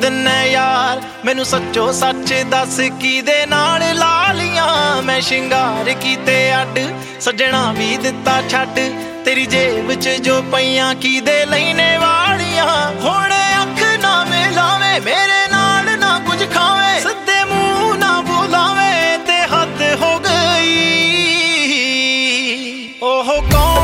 ਦਿੰਨੇ ਯਾਰ ਮੈਨੂੰ ਸੱਚੋ ਸੱਚ ਦੱਸ ਕਿਹਦੇ ਨਾਲ ਲਾ ਲੀਆਂ ਮੈਂ ਸ਼ਿੰਗਾਰ ਕੀਤੇ ਅੱਡ ਸੱਜਣਾ ਵੀ ਦਿੱਤਾ ਛੱਡ ਤੇਰੀ ਜੇਬ 'ਚ ਜੋ ਪਈਆਂ ਕਿਹਦੇ ਲੈਣੇ ਵਾਲੀਆਂ ਹੁਣ ਅੱਖ ਨਾ ਮਿਲਾਵੇਂ ਮੇਰੇ ਨਾਲ ਨਾ ਕੁਝ ਖਾਵੇਂ ਸਿੱਧੇ ਮੂੰਹ ਨਾ ਬੁਲਾਵੇਂ ਤੇ ਹੱਦ ਹੋ ਗਈ ਉਹ ਕੌਣ